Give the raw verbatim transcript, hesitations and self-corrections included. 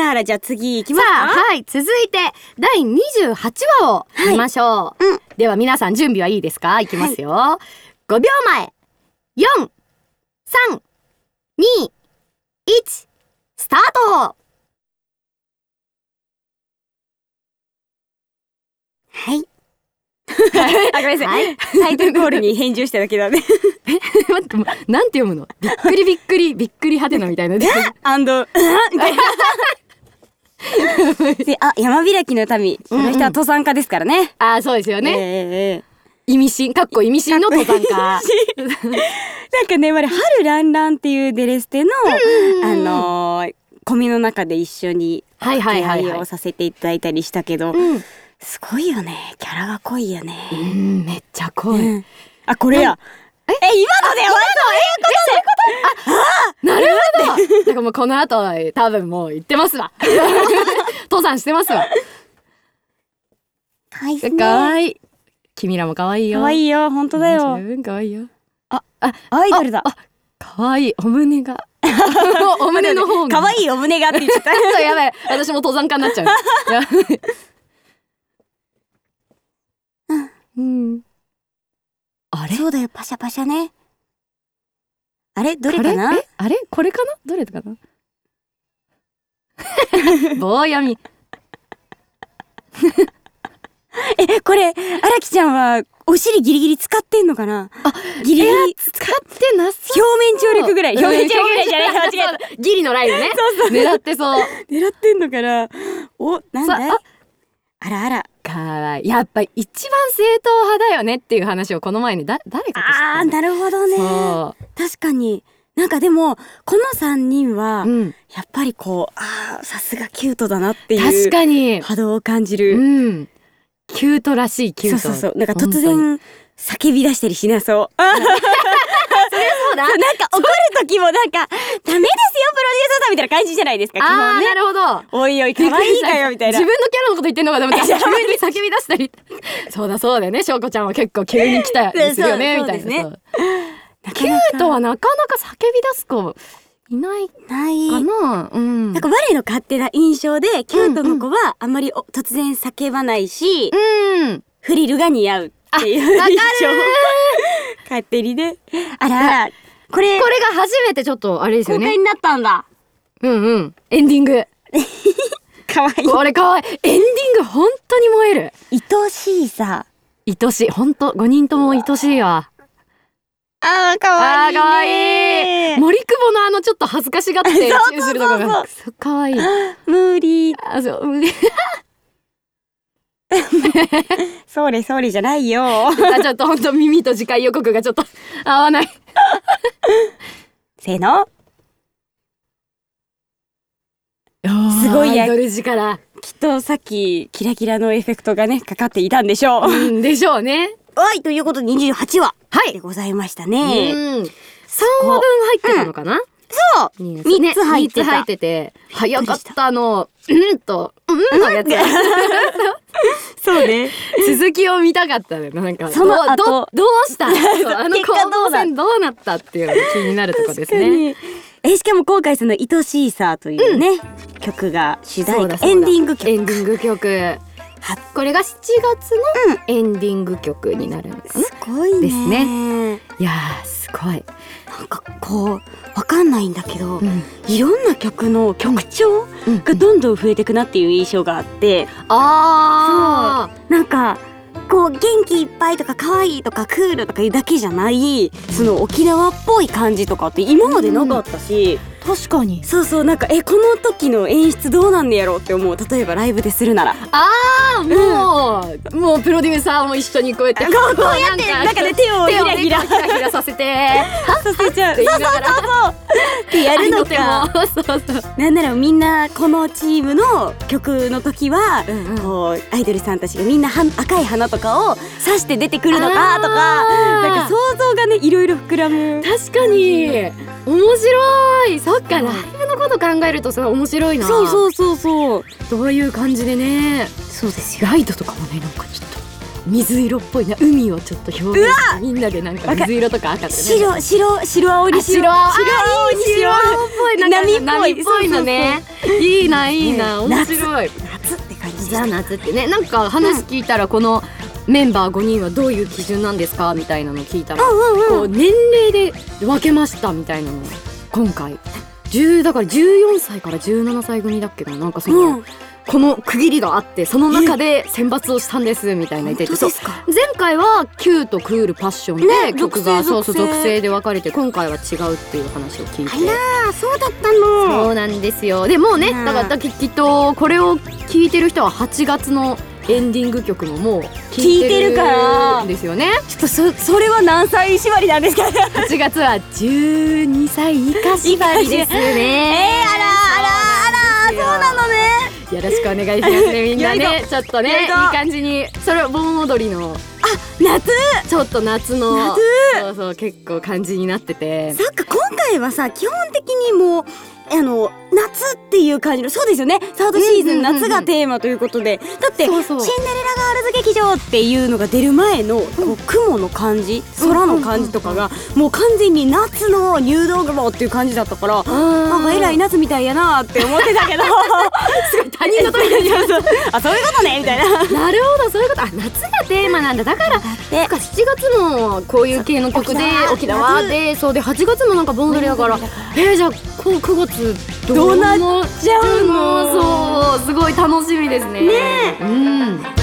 らあらじゃあ次行きますか。 さあ、はい、続いてだいにじゅうはちわを見ましょう、はい、うん、では皆さん準備はいいですか？いきますよ、はい、ごびょうまえ、よん、さん、に、いち、スタート。 はいあ、ごめんなさい、はい、タイトルコールに返事をしただけだねえ、待って、なんて読むの？びっくりびっくりびっくりはてなみたいなアンドあ、山開きの民、この人は登山家ですからね、うんうん、 あ、そうですよね、 えー、 意味深、かっこ意味深の登山家なんかね、我春ランランっていうデレステの、うん、あのー、コミの中で一緒に掛け合いをさせていただいたりしたけど、うん、すごいよね、キャラが濃いよね。 うん、めっちゃ濃い、うん、 あ、これや、え、今ので終わった、 そういうこと、そういうこと、あ、なるほどだからもうこの後多分もう行ってますわ登山してますわ。 かわいいですね。 かわいい、君らもかわいいよ。 かわいいよ、本当だよ。 十分かわいいよ。 あ、あ、アイドルだ。 あ、かわいい、お胸がお胸の方がかわいいお胸がって言っちゃったやばい、私も登山家になっちゃうやばいうん、あれ、 そうだよ、パシャパシャね。あれ、どれかな？ え、あれ、これかな？どれかな棒読みえ、これ荒木ちゃんはお尻ギリギリ使ってんのかな？ あ、ギリギリ使ってなさそう。表面張力ぐらい、表面張力ぐらいじゃない、間違えた、ギリのラインねそうそう、狙ってそう狙ってんのかな。お、なんだい、あ、あらあら、 かわいい。やっぱり一番正統派だよねっていう話をこの前にだ誰かとしてた。 あー、なるほどね。確かに、なんかでもこのさんにんは、うん、やっぱりこう、あー、さすがキュートだなっていう、確かに波動を感じる、うん、 キュートらしいキュート。 そうそうそう、なんか突然叫び出したりしなそうそれそうだ、なんか怒る時もなんかダメですよプロデューサーさんみたいな感じじゃないですか、基本ね。 あー、なるほど。 おいおい、可愛いかよみたいな。 自分のキャラのこと言ってんのかと思って急に叫び出したりそうだそうだよね、しょうこちゃんは結構急に来たりするよねみたいな。キュートはなかなか叫び出す子いないかな。うん、 なんか我の勝手な印象でキュートの子はあんまり突然叫ばないし、うん、フリルが似合うっていう印象勝手にね。あらあら、これこれが初めてちょっとあれですよね、 公開になったんだ。 うんうん、エンディングかわいい、 これかわいい、エンディング本当に燃える。 愛しいさ、 愛しい、本当ごにんとも愛しいわ。 あー、かわいいねー。あー、かわいい。森久保のあのちょっと恥ずかしがってチューするとこがかわいい。 無理。 あ、そう、無理それそれじゃないよあ、ちょっと本当耳と次回予告がちょっと合わないせーの、 すごいアイドル力。 きっとさっきキラキラのエフェクトがねかかっていたんでしょう、 うん、でしょうね。 はい、ということでにじゅうはちわでございましたね。 うん、さんわぶん入ってたのかな、うん、 そうみっつ入ってた、 入ってて早かったあのうんとうんのやつそうね、 続きを見たかったね。なんかその後どどうしたあの行動戦どうなったっていうのが気になるとこですね。 え、しかも今回その愛しいさというね、うん、曲が主題歌、エンディング曲エンディング曲、これがしちがつのエンディング曲になるのかな、うん、すごいね。 ですね。いやー、すごい。 なんかこうわかんないんだけど、うん、いろんな曲の曲調がどんどん増えていくなっていう印象があって、うんうん、あー、そう、なんかこう元気いっぱいとか可愛いとかクールとかいうだけじゃない、その沖縄っぽい感じとかって今までなかったし、 うん、確かにそうそう、なんかえこの時の演出どうなんねやろうって思う。例えばライブでするなら、 あー、もう、うん、もうプロデューサーも一緒にこうやってこうやってなんかね手をひらひらひらひらさせてさせちゃう、そうそうそうそうってやるのかそうそう、なんならみんなこのチームの曲の時は、うんうん、こうアイドルさんたちがみんなは赤い花とかを刺して出てくるのかとか、なんか想像がねいろいろ膨らむ。 確かに面白い。そっか、ライブのこと考えるとさ面白いな。 そうそうそうそう、 どういう感じでね。 そうですよ。 ライトとかもね、なんかちょっと水色っぽいな、海をちょっと表現してみんなでなんか水色とか赤とか、ね、 白白白青に白青に白青っぽいなんか波っぽい波っぽいのね。いいないいな、面白い。 夏って感じ。 じゃあ夏ってね、なんか話聞いたらこのメンバーごにんはどういう基準なんですかみたいなの聞いたら、こう年齢で分けましたみたいなの今回じゅうだからじゅうよんさいからじゅうななさい組だっけど、なんかその、うん、この区切りがあってその中で選抜をしたんですみたいな言ってて、そう前回はキュートクールパッションで曲が、ね、そうそう属性で分かれて、今回は違うっていう話を聞いて、 あらそうだったの。 そうなんですよ。でもうね、だからきっとこれを聞いてる人ははちがつのエンディング曲ももう聞いてるからですよね。 ちょっと そ, それは何歳縛りなんですか？はちがつはじゅうにさい以下縛りですね。 えー、あらあらあら、そうなのね。 よろしくお願いしますねみんなね。ちょっとねいい感じに、それは盆踊りのあ夏ちょっと夏の夏そうそう結構感じになってて、 そっか今回はさ基本的にもうあの夏っていう感じの、そうですよね、サードシーズン夏がテーマということで、だってそうそうシンデレラガールズ劇場っていうのが出る前のこう雲の感じ、空の感じとかがもう完全に夏の入道雲っていう感じだったから、なんかえらい夏みたいやなって思ってたけどすごい他人事みたいなあそういうことねみたいななるほど、そういうこと、あ夏がテーマなんだ。だからなんかしちがつもこういう系の曲で沖縄で、そうではちがつもなんか盆踊りだから、えー、じゃあこうくがつどうなっちゃうの？ そうすごい楽しみですね。 ねえ、 うん。